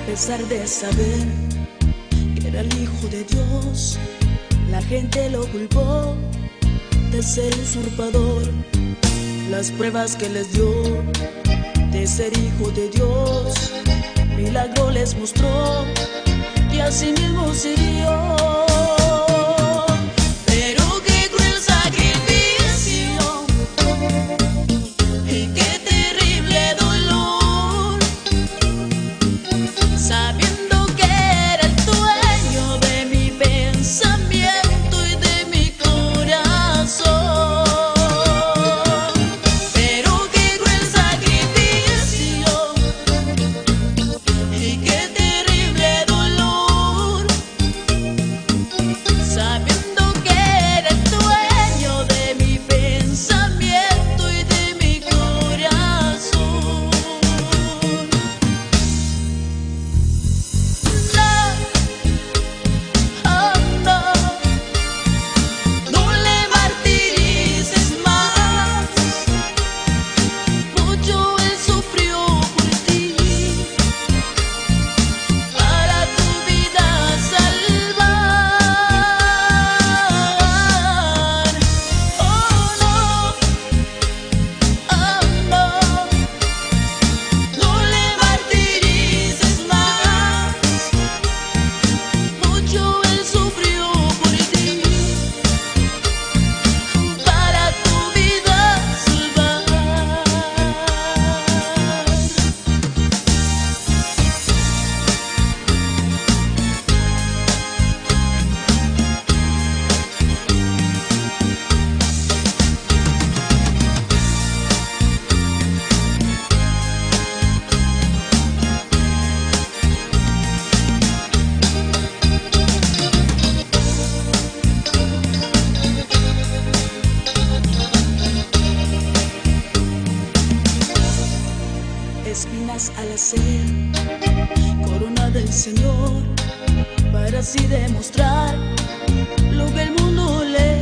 pesar de saber que era el Hijo de Dios, la gente lo culpó de ser usurpador. Las pruebas que les dio de ser Hijo de Dios, milagro les mostró y así mismo se dio. Espinas al hacer, corona del Señor, para así demostrar lo que el mundo le